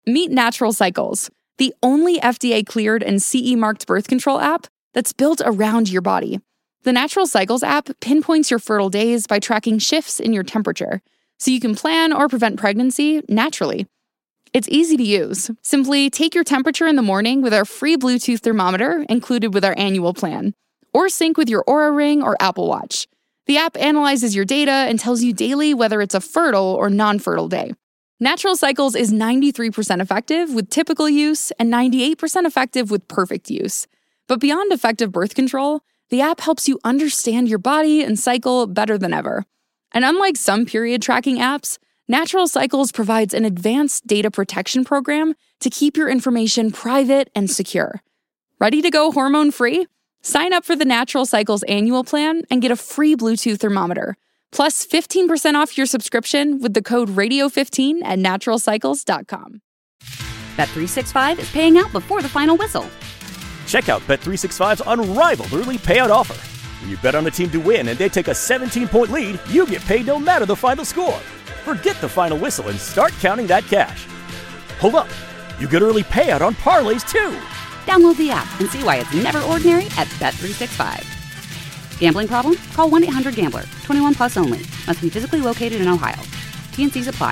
Meet Natural Cycles, the only FDA-cleared and CE-marked birth control app that's built around your body. The Natural Cycles app pinpoints your fertile days by tracking shifts in your temperature, so you can plan or prevent pregnancy naturally. It's easy to use. Simply take your temperature in the morning with our free Bluetooth thermometer included with our annual plan, or sync with your Oura Ring or Apple Watch. The app analyzes your data and tells you daily whether it's a fertile or non-fertile day. Natural Cycles is 93% effective with typical use and 98% effective with perfect use. But beyond effective birth control, the app helps you understand your body and cycle better than ever. And unlike some period tracking apps, Natural Cycles provides an advanced data protection program to keep your information private and secure. Ready to go hormone-free? Sign up for the Natural Cycles annual plan and get a free Bluetooth thermometer, plus 15% off your subscription with the code radio15 at naturalcycles.com. Bet365 is paying out before the final whistle. Check out Bet365's unrivaled early payout offer. When you bet on a team to win and they take a 17-point lead, you get paid no matter the final score. Forget the final whistle and start counting that cash. Hold up. You get early payout on parlays, too. Download the app and see why it's never ordinary at Bet365. Gambling problem? Call 1-800-GAMBLER. 21 plus only. Must be physically located in Ohio. T&Cs apply.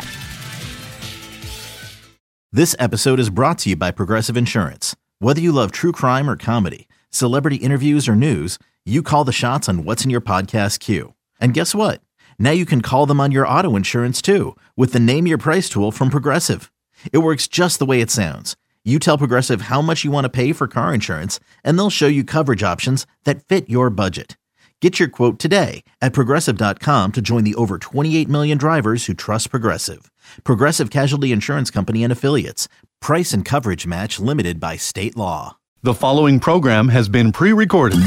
This episode is brought to you by Progressive Insurance. Whether you love true crime or comedy, celebrity interviews or news, you call the shots on what's in your podcast queue. And guess what? Now you can call them on your auto insurance too with the Name Your Price tool from Progressive. It works just the way it sounds. You tell Progressive how much you want to pay for car insurance, and they'll show you coverage options that fit your budget. Get your quote today at Progressive.com to join the over 28 million drivers who trust Progressive. Progressive Casualty Insurance Company and Affiliates. Price and coverage match limited by state law. The following program has been pre-recorded.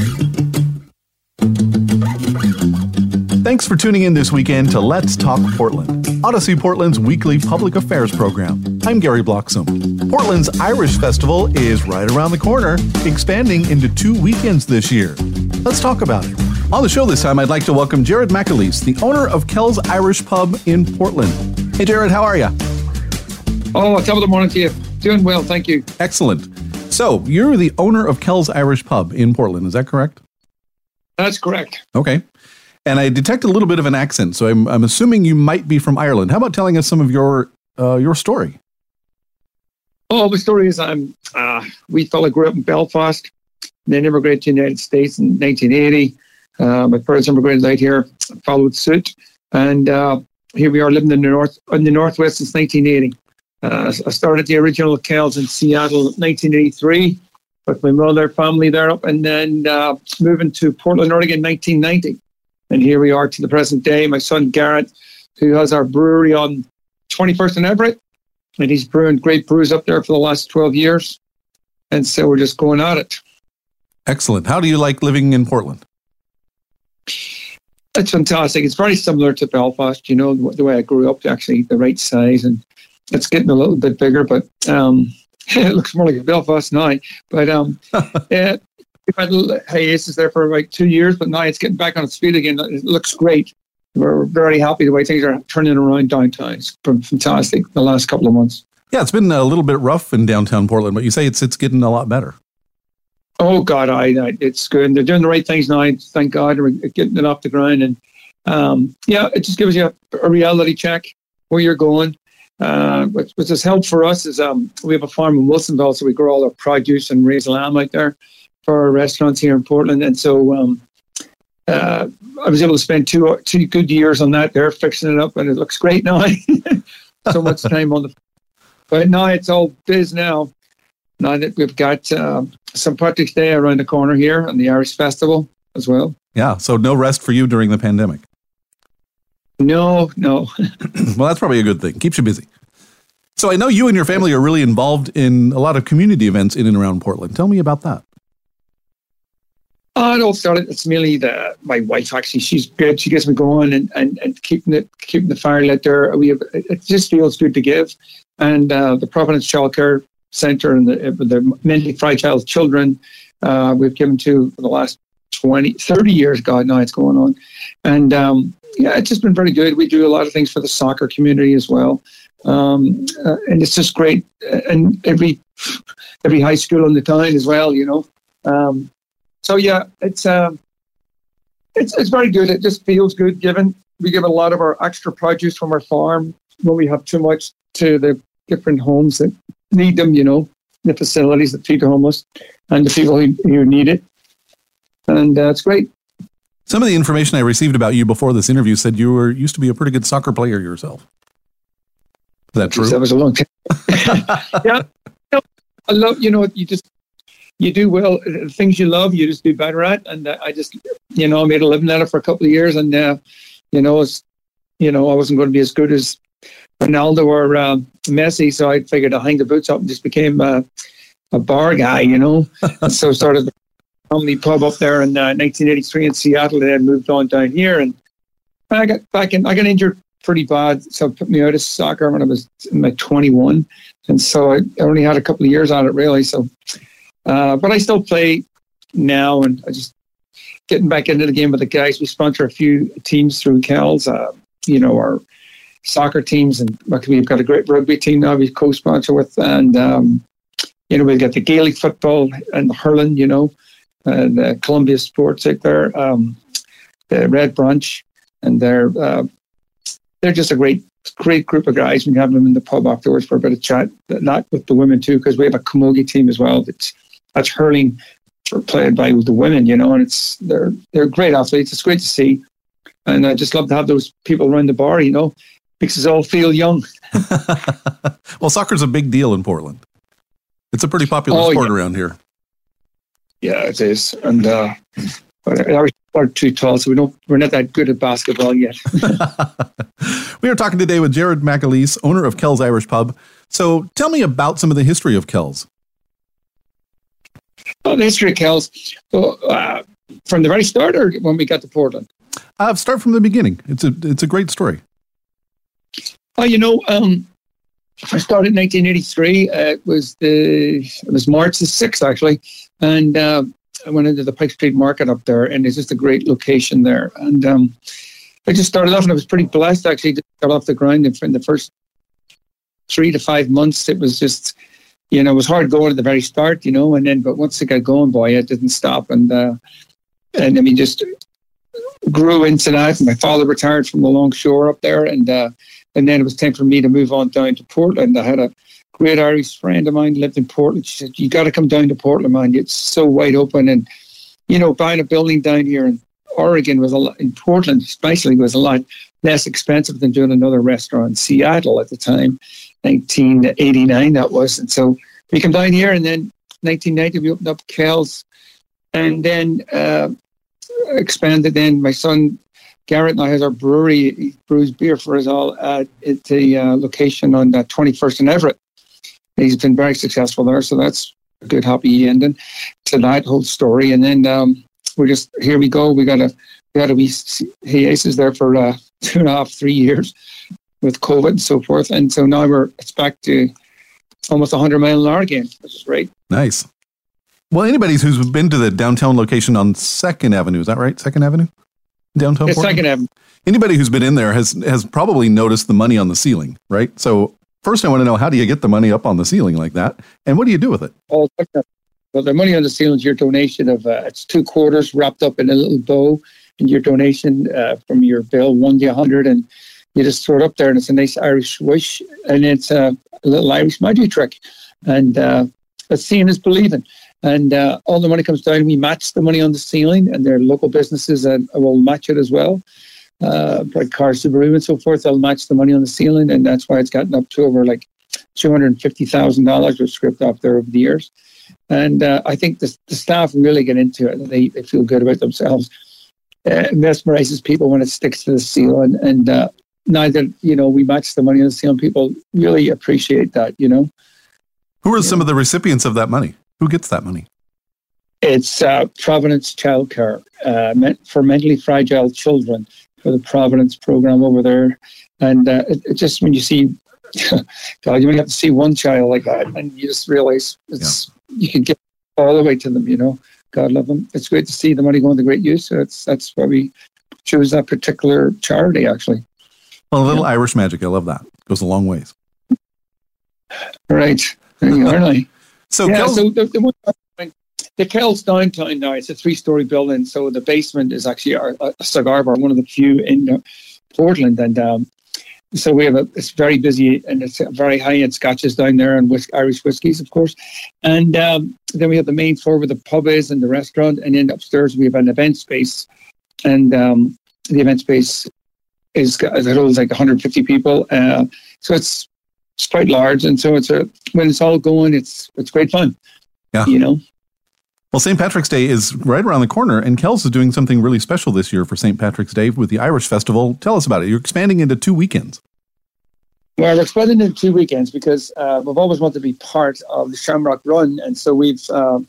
Thanks for tuning in this weekend to Let's Talk Portland, Odyssey Portland's weekly public affairs program. I'm Gary Bloxham. Portland's Irish Festival is right around the corner, expanding into 2 weekends this year. Let's talk about it. On the show this time, I'd like to welcome Jared McAleese, the owner of Kel's Irish Pub in Portland. Hey, Jared, how are you? Oh, top of the morning to you. Doing well, thank you. Excellent. So, you're the owner of Kel's Irish Pub in Portland, is that correct? That's correct. Okay. And I detect a little bit of an accent, so I'm assuming you might be from Ireland. How about telling us some of your story? Oh, the story is we fella grew up in Belfast, then immigrated to the United States in 1980. My parents immigrated out here, followed suit, and here we are living in the Northwest since 1980. I started the original Kel's in Seattle in 1983 with my mother, family there up, and then moving to Portland, Oregon in 1990. And here we are to the present day. My son Garrett, who has our brewery on 21st and Everett, and he's brewing great brews up there for the last 12 years. And so we're just going at it. Excellent. How do you like living in Portland? It's fantastic. It's very similar to Belfast, you know, the way I grew up, actually, the right size. And it's getting a little bit bigger, but it looks more like Belfast now. But we've had a hiatus there for like 2 years, but now it's getting back on its feet again. It looks great. We're very happy the way things are turning around downtown. It's been fantastic the last couple of months. Yeah, it's been a little bit rough in downtown Portland, but you say it's getting a lot better. Oh, God, it's good. They're doing the right things now. Thank God we're getting it off the ground. And it just gives you a reality check where you're going. What has helped for us is we have a farm in Wilsonville, so we grow all our produce and raise lamb out there for our restaurants here in Portland. And so I was able to spend two good years on that there, fixing it up, and it looks great now. So much time on but now it's all biz now. Now that we've got St. Patrick's Day around the corner here and the Irish Festival as well. Yeah, so no rest for you during the pandemic. No. Well, that's probably a good thing. Keeps you busy. So I know you and your family are really involved in a lot of community events in and around Portland. Tell me about that. It all started. It's mainly my wife. Actually, she's good. She gets me going and keeping the fire lit there. It just feels good to give. And the Providence Child Care Centre and the mentally fragile children we've given to for the last 30 years. God, now it's going on. And it's just been very good. We do a lot of things for the soccer community as well. And it's just great. And every high school in the town as well, So yeah, it's very good. It just feels good. We give a lot of our extra produce from our farm when we have too much to the different homes that need them, the facilities that feed the homeless and the people who need it. And it's great. Some of the information I received about you before this interview said you used to be a pretty good soccer player yourself. Is that true? That was a long time. Yeah. I love, you do well. Things you love, you just do better at. And I just, I made a living at it for a couple of years. And, I wasn't going to be as good as Ronaldo or Messi. So I figured I'd hang the boots up and just became a bar guy, And so started the family pub up there in 1983 in Seattle, and then moved on down here. And I got injured pretty bad, so it put me out of soccer when I was in my 21, and so I only had a couple of years on it really. So, but I still play now, and I just getting back into the game with the guys. We sponsor a few teams through Kells, our soccer teams, and we've got a great rugby team now we co-sponsor with, and we've got the Gaelic football and the hurling, and Columbia Sports out there, the Red Branch, and they're just a great group of guys. We have them in the pub afterwards for a bit of chat, not with the women too, because we have a camogie team as well. That's hurling played by the women, and they're great athletes. It's great to see, and I just love to have those people around the bar. Makes us all feel young. Well, soccer's a big deal in Portland. It's a pretty popular sport around here. Yeah, it is, and we're too tall, so we're not that good at basketball yet. We are talking today with Jared McAleese, owner of Kells Irish Pub. So tell me about some of the history of Kells. Well, the history of Kells, from the very start, or when we got to Portland? Start from the beginning. It's a great story. I started in 1983. It was March the 6th, actually, and I went into the Pike Street Market up there, and it's just a great location there. And I just started off, and I was pretty blessed, actually, to get off the ground. In the first 3 to 5 months, it was just, it was hard going at the very start, but once it got going, boy, it didn't stop. And just grew into that. My father retired from the Longshore up there, and then it was time for me to move on down to Portland. I had a great Irish friend of mine lived in Portland. She said, "You got to come down to Portland, man. It's so wide open." And buying a building down here in Oregon in Portland especially was a lot less expensive than doing another restaurant in Seattle at the time, 1989 that was. And so we came down here, and then 1990 we opened up Kells, and then expanded. Then my son Garrett now has our brewery. He brews beer for us all at the location on 21st and Everett. He's been very successful there, so that's a good happy ending to that whole story. And then here we go. We got a wee hiatus there for 2.5, 3 years with COVID and so forth. And so now it's back to almost 100 mile an hour again, which is great. Nice. Well, anybody who's been to the downtown location on 2nd Avenue, is that right? 2nd Avenue? Downtown Portland? 2nd Avenue. Anybody who's been in there has probably noticed the money on the ceiling, right? So first I want to know, how do you get the money up on the ceiling like that? And what do you do with it? Well, the money on the ceiling is your donation of, it's 2 quarters wrapped up in a little bow, and your donation from your bill, 1 to 100, and you just throw it up there, and it's a nice Irish wish, and it's a little Irish magic trick. And seeing is believing. And all the money comes down. We match the money on the ceiling, and there are local businesses that will match it as well. Like Car Subaru and so forth, they'll match the money on the ceiling, and that's why it's gotten up to over like $250,000 was scraped off there over the years. And I think the staff really get into it. They feel good about themselves. It mesmerizes people when it sticks to the ceiling. And now that, we match the money on the ceiling, people really appreciate that, Who are some of the recipients of that money? Who gets that money? It's Providence Childcare for mentally fragile children, for the Providence program over there. And it just, when you see, God, you only have to see one child like that, and you just realize you can get all the way to them, God love them. It's great to see the money going to great use. So that's why we chose that particular charity, actually. Well, a little Irish magic. I love that. Goes a long ways. Right. There you are, like. So, Yeah, Kells, so the Kells downtown now, it's a 3-story building. So the basement is actually a cigar bar, one of the few in Portland. And so we have it's very busy, and it's very high-end scotches down there, and Irish whiskies, of course. And then we have the main floor where the pub is and the restaurant. And then upstairs we have an event space. And the event space it holds like 150 people. So it's quite large. And so when it's all going, it's great fun. Yeah. You know? Well, St. Patrick's Day is right around the corner, and Kells is doing something really special this year for St. Patrick's Day with the Irish Festival. Tell us about it. You're expanding into 2 weekends. Well, we're expanding into 2 weekends because we've always wanted to be part of the Shamrock Run, and so we've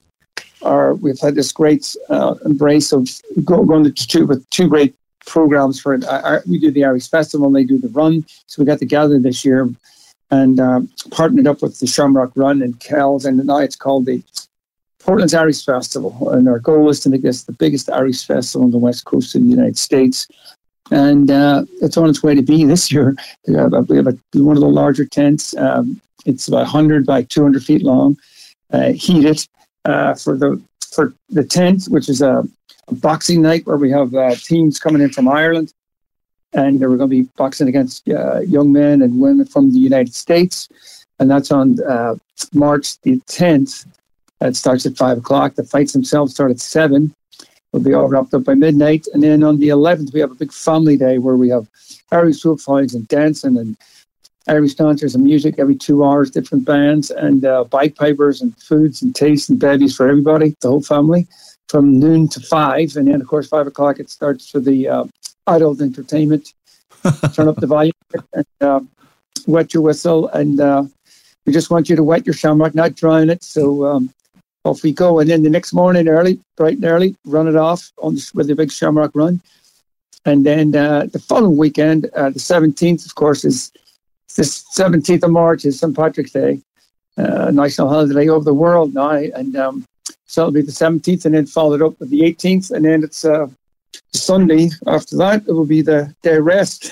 had this great embrace of going to with 2 great programs for it. We do the Irish Festival, and they do the run. So we got together this year and partnered up with the Shamrock Run and Kells, and now it's called the Portland's Irish Festival, and our goal is to make this the biggest Irish festival on the west coast of the United States. And it's on its way to be this year. We have one of the larger tents. It's about 100 by 200 feet long, heated for the tent, which is a boxing night where we have teams coming in from Ireland, and we're going to be boxing against young men and women from the United States, and that's on March the 10th. It starts at 5 o'clock. The fights themselves start at 7. We'll be all wrapped up by midnight. And then on the 11th, we have a big family day where we have Irish folk fights and dancing and Irish dancers and music every 2 hours, different bands and bagpipers and foods and tastes and bevies for everybody, the whole family, from noon to 5. And then, of course, 5 o'clock, it starts for the adult entertainment. Turn up the volume and wet your whistle. And we just want you to wet your shamrock, not drown it. So off we go. And then the next morning, bright and early, run it off with the big Shamrock Run. And then the following weekend, the 17th, of course, is this 17th of March is St. Patrick's Day, national holiday over the world now. And so it'll be the 17th and then followed up with the 18th. And then it's Sunday after that. It will be the day rest.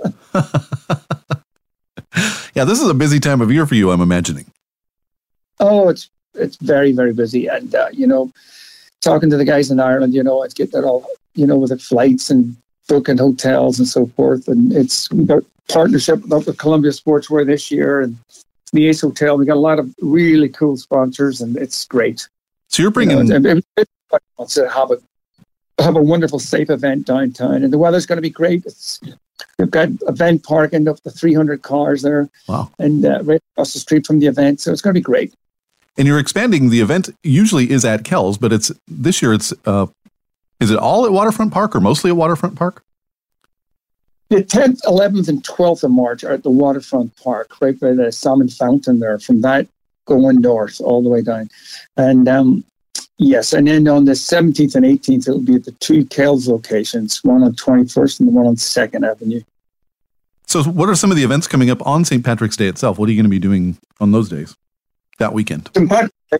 Yeah, this is a busy time of year for you, I'm imagining. Oh, it's very, very busy. And, talking to the guys in Ireland, it's getting it all, with the flights and booking hotels and so forth. And we've got partnership with Columbia Sportswear this year and the Ace Hotel. We got a lot of really cool sponsors, and it's great. So you're bringing... everybody wants to have a wonderful, safe event downtown. And the weather's going to be great. We've got event parking up to 300 cars there. Wow. And right across the street from the event. So it's going to be great. And you're expanding. The event usually is at Kells, but this year is it all at Waterfront Park or mostly at Waterfront Park? The 10th, 11th, and 12th of March are at the Waterfront Park, right by the Salmon Fountain there. From that, going north all the way down. And yes, and then on the 17th and 18th, it'll be at the 2 Kells locations, one on 21st and the one on 2nd Avenue. So what are some of the events coming up on St. Patrick's Day itself? What are you going to be doing on those days, that weekend? St. Patrick's Day,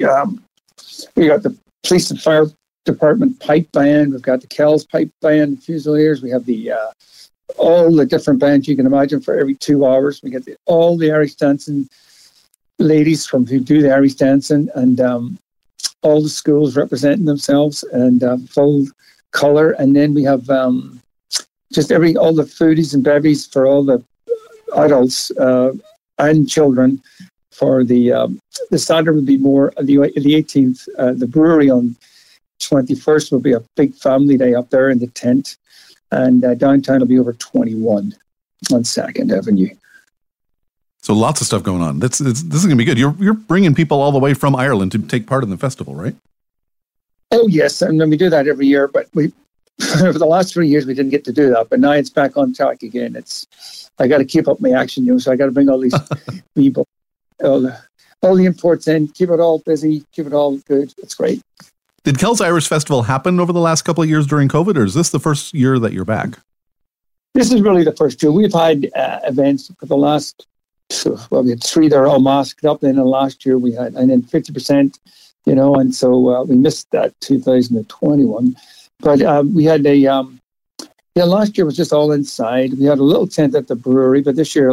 we got the Police and Fire Department pipe band. We've got the Kells pipe band, Fusiliers. We have the all the different bands you can imagine for every 2 hours. We get all the Irish dancing ladies who do the Irish dancing, and all the schools representing themselves, and full colour. And then we have just all the foodies and bevies for all the adults and children. For the Saturday would be more the 18th. The brewery on 21st will be a big family day up there in the tent, and downtown will be over 21 on 2nd Avenue. So lots of stuff going on. This is going to be good. You're bringing people all the way from Ireland to take part in the festival, right? Oh yes, and we do that every year. But we for the last 3 years we didn't get to do that. But now it's back on track again. I got to keep up my action, so I got to bring all these people, all the imports in, keep it all busy, keep it all good. It's great. Did Kells Irish Festival happen over the last couple of years during COVID, or is this the first year that you're back? This is really the first year. We've had events for the last. We had 3 that are all masked up. Then last year we had, and then 50%, and so we missed that 2021. But we had last year was just all inside. We had a little tent at the brewery, but this year it'll be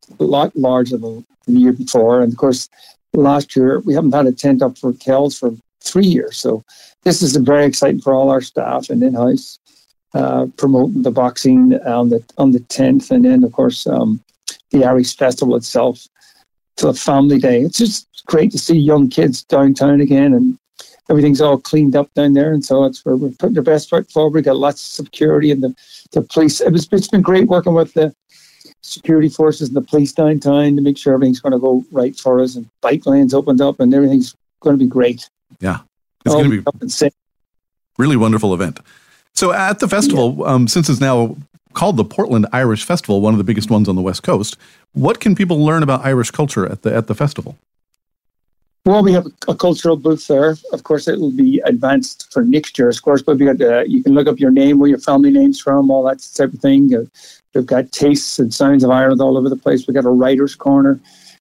a lot larger than the year before. And of course, last year we haven't had a tent up for Kells for 3 years. So this is very exciting for all our staff and in-house, promoting the boxing on the 10th, and then of course the Irish Festival itself to a family day. It's just great to see young kids downtown again, and everything's all cleaned up down there. And so it's where we're putting the best foot forward. We got lots of security, and the police. It's been great working with the security forces and the police downtown to make sure everything's going to go right for us, and bike lanes opened up, and everything's going to be great. Yeah, it's going to be really wonderful event. So at the festival, since it's now called the Portland Irish Festival, one of the biggest ones on the West Coast, what can people learn about Irish culture at the festival? Well, we have a cultural booth there. Of course, it will be advanced for next year, of course, but we got you can look up your name, where your family name's from, all that type of thing. We've got tastes and sounds of Ireland all over the place. We've got a writer's corner.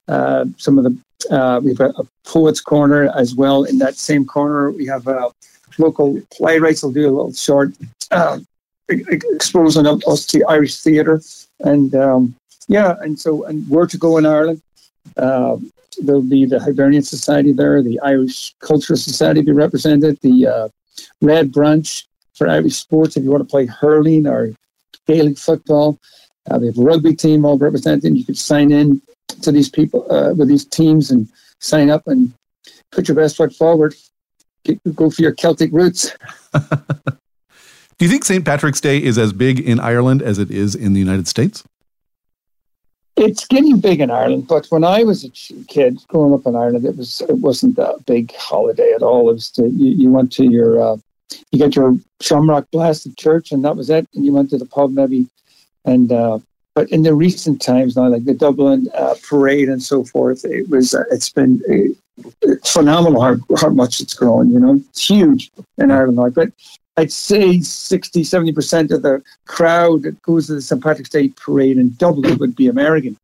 We've got a poet's corner as well. In that same corner, we have local playwrights will do a little short exposing of us to Irish theatre, and where to go in Ireland. There'll be the Hibernian Society there, the Irish Cultural Society be represented, the Red Branch for Irish sports if you want to play hurling or Gaelic football. We have a rugby team all represented. You could sign in to these people with these teams and sign up and put your best foot forward. Go for your Celtic roots. Do you think St. Patrick's Day is as big in Ireland as it is in the United States? It's getting big in Ireland, but when I was a kid growing up in Ireland, it wasn't a big holiday at all. It was you went to you got your Shamrock Blast at church, and that was it. And you went to the pub maybe, and but in the recent times now, like the Dublin parade and so forth, it's been phenomenal how much it's grown. You know, it's huge in Ireland now, but I'd say 60-70% of the crowd that goes to the St. Patrick's Day parade in Dublin would be American.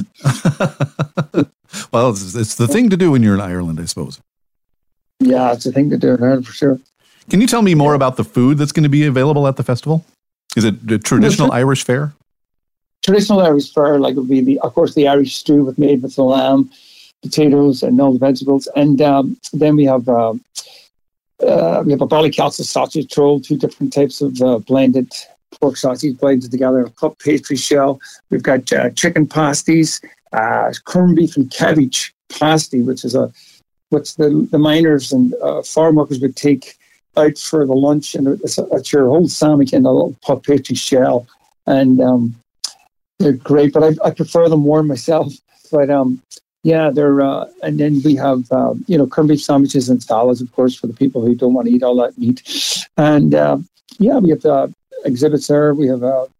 Well, it's the thing to do when you're in Ireland, I suppose. Yeah, it's the thing to do in Ireland for sure. Can you tell me more about the food that's going to be available at the festival? Is it the traditional Irish fare? Traditional Irish fare, like would be of course the Irish stew made with the lamb, potatoes, and all the vegetables, and then we have a Ballycastle sausage roll, 2 different types of blended pork sausage blended together, a cup pastry shell. We've got chicken pasties, corned beef and cabbage pasty, which is what's the miners and farm workers would take out for the lunch, and it's your whole sandwich in a little puff pastry shell, and they're great. But I prefer them warm myself. But yeah, they're and then we have corned beef sandwiches and salads, of course, for the people who don't want to eat all that meat. And we have exhibits there. We have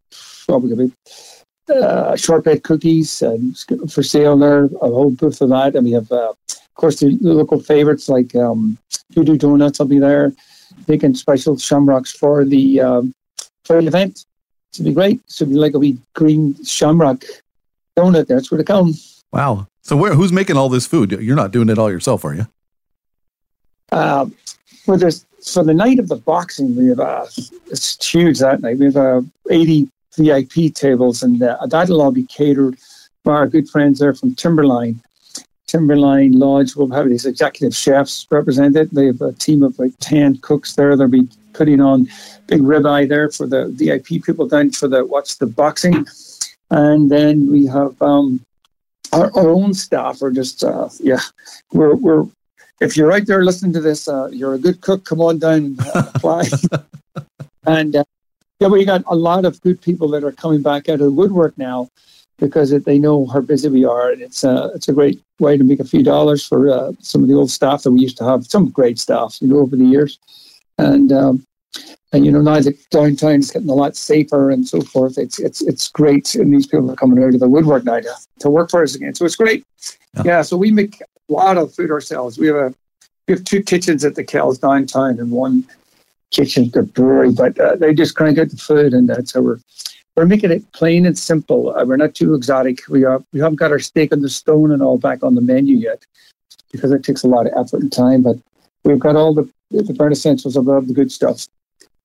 shortbread cookies for sale there, a whole booth of that. And we have, of course, the local favorites like Voodoo Donuts will be there, making special shamrocks for the event. It should be great. It should be like a wee green shamrock donut. That's where they come. Wow. So who's making all this food? You're not doing it all yourself, are you? For the night of the boxing, we have it's huge that night. We have 80 VIP tables, and that'll all be catered by our good friends there from Timberline Lodge. We'll have these executive chefs represented. They have a team of like 10 cooks there. They'll be putting on big ribeye there for the VIP people down for the boxing. And then we have our own staff are just we're if you're out there listening to this, you're a good cook, come on down and apply. And we got a lot of good people that are coming back out of the woodwork now because they know how busy we are, and it's a great way to make a few dollars for some of the old staff that we used to have, some great staff, over the years. And now that downtown is getting a lot safer and so forth, it's great, and these people are coming out of the woodwork now to work for us again. So it's great. Yeah. So we make a lot of food ourselves. We have 2 kitchens at the Kells downtown and 1 kitchen at the brewery, but they just crank out the food, and that's how we're making it plain and simple. We're not too exotic. We haven't got our steak on the stone and all back on the menu yet because it takes a lot of effort and time, but we've got all the bare essentials of the good stuff.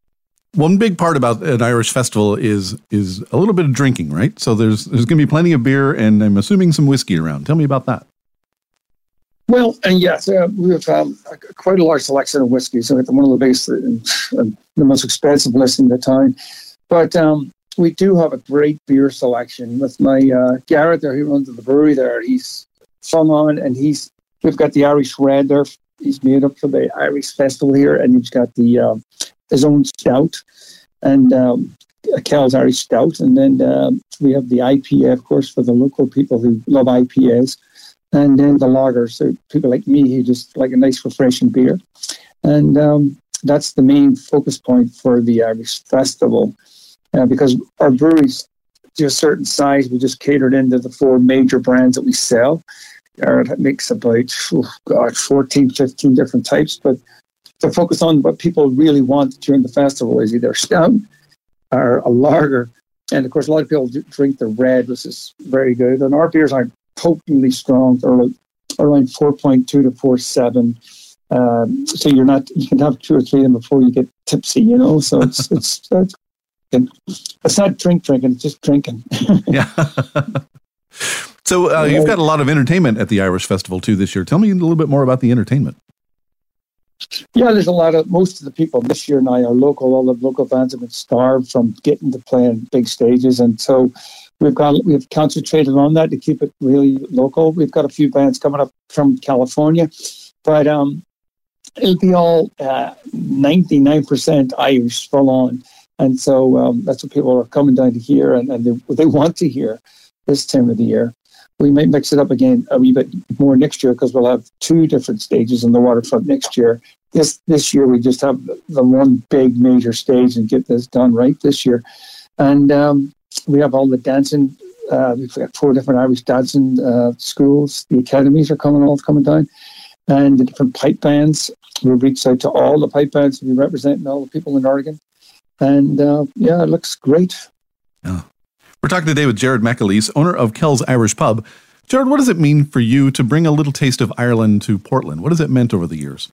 One big part about an Irish festival is a little bit of drinking, right? So there's going to be plenty of beer, and I'm assuming some whiskey around. Tell me about that. Well, and yes, we have quite a large selection of whiskeys. So one of the biggest and the most expensive list in the town. But we do have a great beer selection with my Garrett there. He runs the brewery there. He's full on, and we've got the Irish Red there. He's made up for the Irish Festival here, and he's got the his own stout and Kel's Irish Stout, and then we have the IPA, of course, for the local people who love IPAs, and then the lagers, so people like me who just like a nice refreshing beer, and that's the main focus point for the Irish Festival, because our breweries to a certain size, we just catered into the 4 major brands that we sell. It makes about 14, 15 different types, but to focus on what people really want during the festival is either stout or a lager. And of course, a lot of people drink the red, which is very good. And our beers aren't potently strong. They're around 4.2 to 4.7. So you can have 2 or 3 of them before you get tipsy, So it's not drinking, it's just drinking. Yeah. So you've got a lot of entertainment at the Irish Festival too this year. Tell me a little bit more about the entertainment. Yeah, there's most of the people this year now are local. All the local bands have been starved from getting to play on big stages. And so we've concentrated on that to keep it really local. We've got a few bands coming up from California, but it'll be all 99% Irish full on. And so that's what people are coming down to hear, and they want to hear this time of the year. We might mix it up again a wee bit more next year because we'll have 2 different stages on the waterfront next year. This year we just have the one big major stage and get this done right this year. And we have all the dancing. We've got 4 different Irish dancing schools. The academies are coming down. And the different pipe bands. We've reached out to all the pipe bands to be representing all the people in Oregon. And it looks great. Oh. We're talking today with Jared McAleese, owner of Kel's Irish Pub. Jared, what does it mean for you to bring a little taste of Ireland to Portland? What has it meant over the years?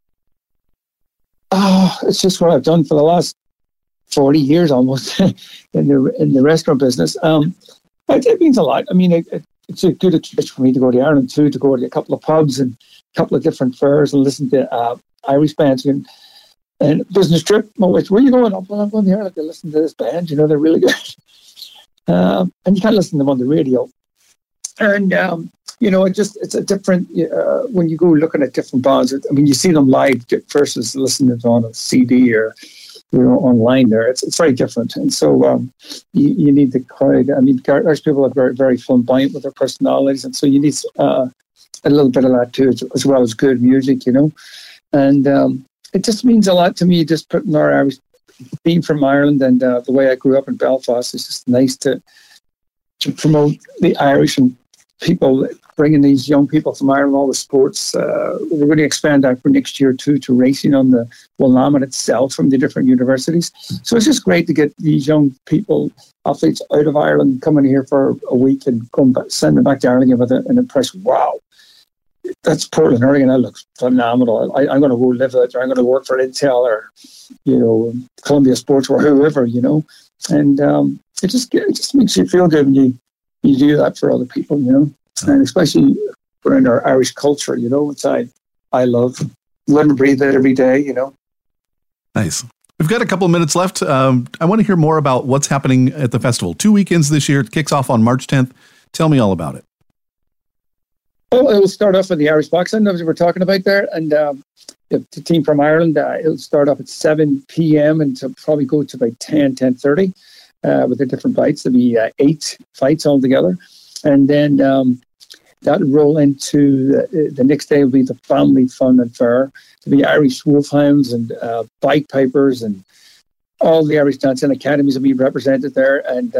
Oh, it's just what I've done for the last 40 years almost in the restaurant business. It means a lot. I mean, it's a good experience for me to go to Ireland too, to go to a couple of pubs and a couple of different fairs and listen to Irish bands. And business trip, where are you going? Well, I'm going to Ireland to listen to this band. They're really good. And you can't listen to them on the radio. And, it's a different, when you go looking at different bands, you see them live versus listening to them on a CD or, online there. It's very different. And so you need the crowd. Irish people are very, very flamboyant with their personalities. And so you need a little bit of that too, as well as good music, And it just means a lot to me, just putting our Irish, being from Ireland and the way I grew up in Belfast, it's just nice to promote the Irish and people, bringing these young people from Ireland, all the sports. We're going to expand that for next year too, to racing on the Willamette itself from the different universities. So it's just great to get these young people, athletes out of Ireland, coming here for a week and send them back to Ireland with an impression. Wow, that's Portland, Oregon. That looks phenomenal. I'm going to go live it, or I'm going to work for Intel or, Columbia Sports or whoever, And it just makes you feel good when you do that for other people, And especially around our Irish culture, which I love. Live and breathe it every day, Nice. We've got a couple of minutes left. I want to hear more about what's happening at the festival. 2 weekends this year. It kicks off on March 10th. Tell me all about it. Oh, it will start off with the Irish boxing that we were talking about there. And the team from Ireland, it'll start off at 7 p.m. and probably go to about 10:30 with the different fights. There'll be 8 fights altogether. And then that'll roll into the next day will be the family fun and fair. There'll be Irish wolfhounds and bagpipers and all the Irish dancing academies will be represented there. And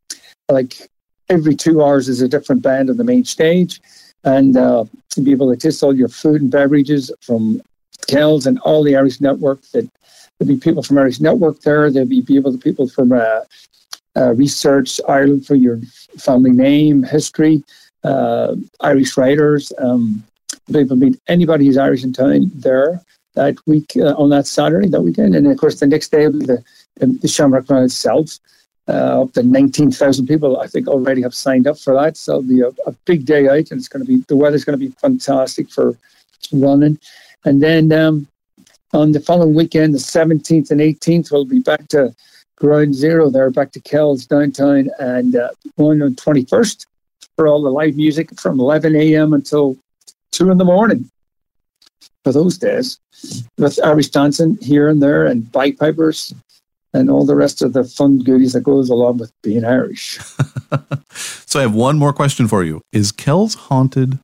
every 2 hours is a different band on the main stage. And to be able to taste all your food and beverages from Kel's and all the Irish Network. There'll be people from Irish Network there. There'll be people from Research Ireland for your family name, history, Irish writers. People meet anybody who's Irish in town there that week on that Saturday, that weekend. And of course, the next day will be the Shamrock Run itself. Up to 19,000 people, I think, already have signed up for that. So it'll be a big day out, and the weather's going to be fantastic for running. And then on the following weekend, the 17th and 18th, we'll be back to Ground Zero there, back to Kells downtown, and going on 21st for all the live music from 11 a.m. until 2 in the morning for those days, with Irish dancing here and there and bagpipers and all the rest of the fun goodies that goes along with being Irish. So I have one more question for you. Is Kells haunted?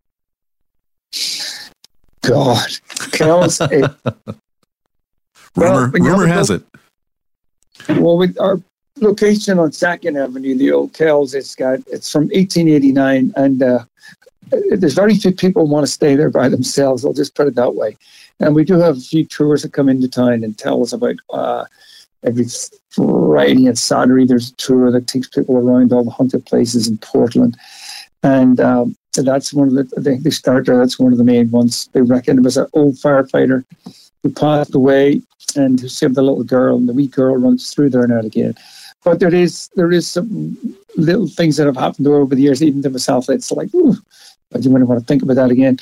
God, Kells. Rumor has it. Well, with our location on 2nd Avenue, the old Kells, it's from 1889, and there's very few people want to stay there by themselves. I'll just put it that way. And we do have a few tours that come into town and tell us about every Friday and Saturday. There's a tour that takes people around all the haunted places in Portland, and that's one of they start there. That's one of the main ones. They reckon it was an old firefighter who passed away and who saved the little girl, and the wee girl runs through there now and again. But there is some little things that have happened over the years, even to myself. It's like, ooh, I do want to think about that again.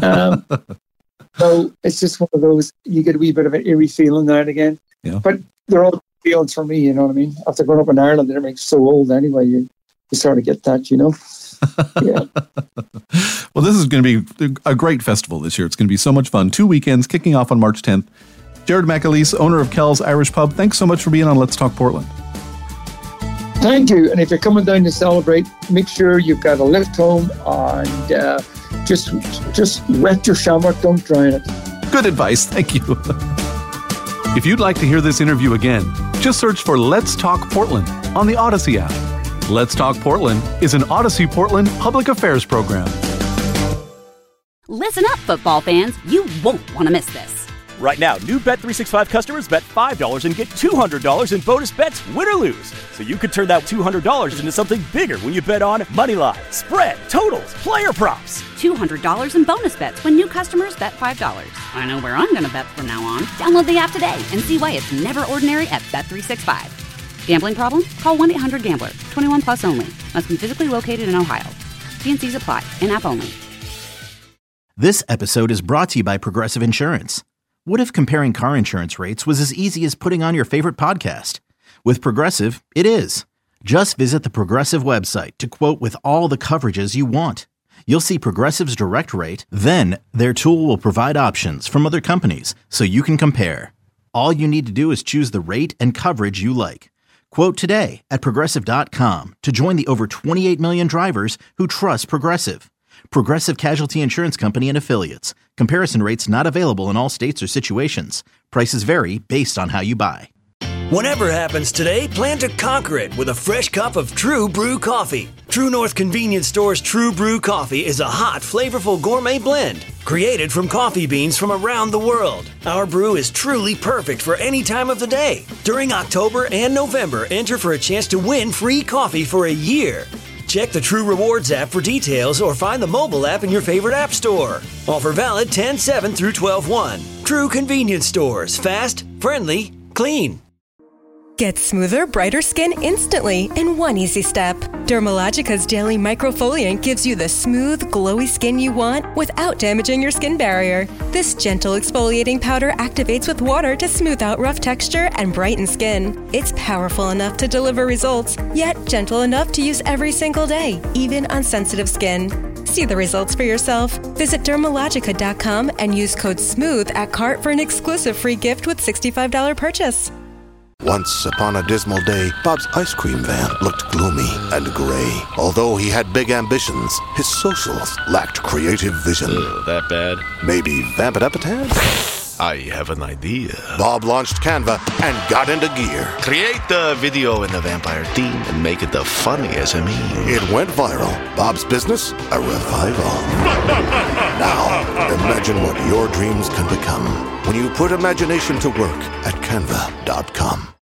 So it's just one of those, you get a wee bit of an eerie feeling now and again. Yeah. But they're all feelings for me, you know what I mean? After growing up in Ireland, they're so old anyway, you sort of get that, you know? Yeah. Well, this is going to be a great festival this year. It's going to be so much fun. 2 weekends kicking off on March 10th. Jared McAleese, owner of Kells Irish Pub, thanks so much for being on Let's Talk Portland. Thank you. And if you're coming down to celebrate, make sure you've got a lift home and just wet your shamrock, don't drown it. Good advice. Thank you. If you'd like to hear this interview again, just search for Let's Talk Portland on the Odyssey app. Let's Talk Portland is an Odyssey Portland public affairs program. Listen up, football fans. You won't want to miss this. Right now, new Bet365 customers bet $5 and get $200 in bonus bets, win or lose. So you could turn that $200 into something bigger when you bet on moneyline, spread, totals, player props. $200 in bonus bets when new customers bet $5. I know where I'm going to bet from now on. Download the app today and see why it's never ordinary at Bet365. Gambling problem? Call 1-800-GAMBLER. 21 plus only. Must be physically located in Ohio. T&Cs apply. In-app only. This episode is brought to you by Progressive Insurance. What if comparing car insurance rates was as easy as putting on your favorite podcast? With Progressive, it is. Just visit the Progressive website to quote with all the coverages you want. You'll see Progressive's direct rate, then their tool will provide options from other companies so you can compare. All you need to do is choose the rate and coverage you like. Quote today at Progressive.com to join the over 28 million drivers who trust Progressive. Progressive Casualty Insurance Company and Affiliates. Comparison rates not available in all states or situations. Prices vary based on how you buy. Whatever happens today, plan to conquer it with a fresh cup of True Brew coffee. True North Convenience Store's True Brew coffee is a hot, flavorful gourmet blend created from coffee beans from around the world. Our brew is truly perfect for any time of the day. During October and November, enter for a chance to win free coffee for a year. Check the True Rewards app for details or find the mobile app in your favorite app store. Offer valid 10/7 through 12/1. True Convenience Stores. Fast, friendly, clean. Get smoother, brighter skin instantly in one easy step. Dermalogica's daily microfoliant gives you the smooth, glowy skin you want without damaging your skin barrier. This gentle exfoliating powder activates with water to smooth out rough texture and brighten skin. It's powerful enough to deliver results, yet gentle enough to use every single day, even on sensitive skin. See the results for yourself. Visit Dermalogica.com and use code SMOOTH at cart for an exclusive free gift with $65 purchase. Once upon a dismal day, Bob's ice cream van looked gloomy and gray. Although he had big ambitions, his socials lacked creative vision. That bad? Maybe vamp it up a tad? I have an idea. Bob launched Canva and got into gear. Create the video in the vampire theme and make it the funniest SME. It went viral. Bob's business, a revival. Now, imagine what your dreams can become when you put imagination to work at Canva.com.